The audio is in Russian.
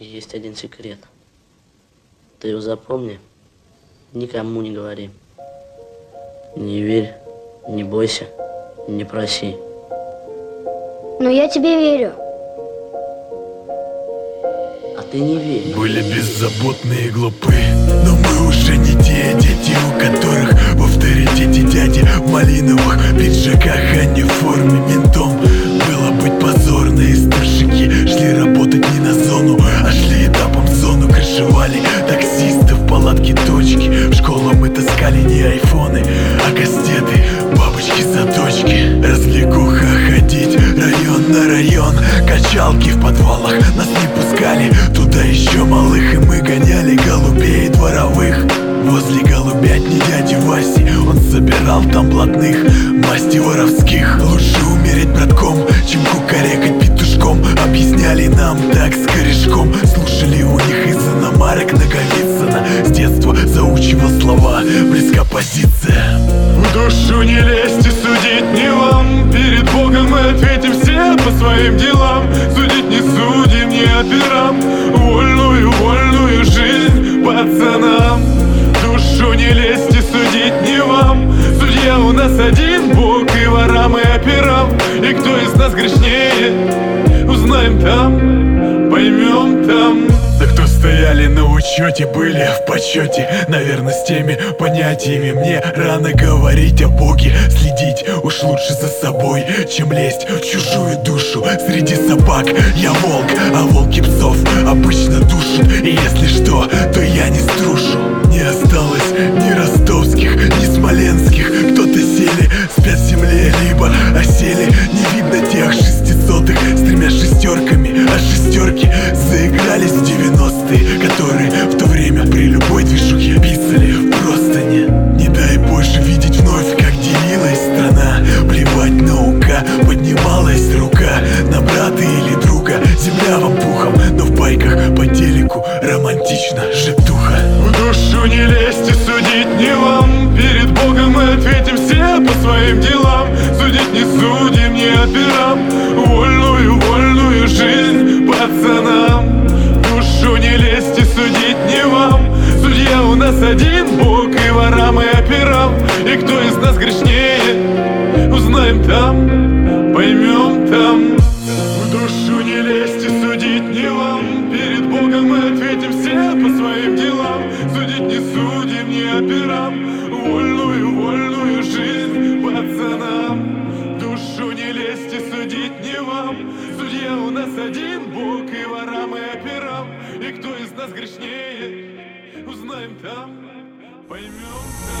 Есть один секрет. Ты его запомни, никому не говори. Не верь, не бойся, не проси. Но я тебе верю. А ты не верь. Были беззаботные и глупы, но мы уже не те дети, у которых в авторитете дяди в малиновых пиджаках, а не в форме ментом. Было быть позорно, и старшики шли работать не на зону, а шли этапом в зону. Крышевали таксисты в палатке точки. В школу мы таскали не айфоны, а кастеты, бабочки-заточки. Развлекуха ходить район на район, качалки в подвалах нас не пускали. Туда еще малых, и мы гоняли голубей дворовых. Возле голубятни дяди Васи он собирал там блатных, масти воровских. Лучше умереть братком, чем кукарекать петушком. Объясняли нам так с корешком. Слушали у них из иномарок Наговицына. С детства заучивал слова, близка позиция. В душу не лезьте, судить не вам. Перед Богом мы ответим все по своим делам. Судить не судим, не операм. Вольную жизнь пацанам. В душу не лезьте, судить не вам. Судья у нас один Бог, и ворам, и операм. И кто из нас грешнее, узнаем там, поймем там. Да кто стояли на учете, были в почете, наверное, с теми понятиями. Мне рано говорить о Боге, следить уж лучше за собой, чем лезть в чужую душу. Среди собак я волк, а волки псов обычно душат. И если что, то я не струшу. Не осталось ни ростовских, ни смоленских. Кто-то сели, спят в земле, либо осели. Не видно тех 600-х с 3 шестерками, а шестерки заигрались в 90-е, которые в то время при любой движухе писали в простыне. Не дай Боже видеть вновь, как делилась страна. Плевать наука, поднималась рука на брата или друга. Земля вам пухом, но в байках по телеку романтично житуха. В душу не лезьте, судить не вам. Перед Богом мы ответим все по своим делам. Судить не судим, не операм. Вольную жизнь пацанам. В душу не лезьте, судить не вам. Судья у нас один Бог, и ворам, и операм. И кто из нас грешнее, узнаем там, поймем там. В душу не лезьте, судить не вам. Перед Богом мы ответим все по своим делам. Судить не судим, не операм. Вольную жизнь пацанам. В душу не лезьте, судить не вам. Судья у нас один Бог, и ворам, и операм. И кто из нас грешнее, узнаем там, поймем там.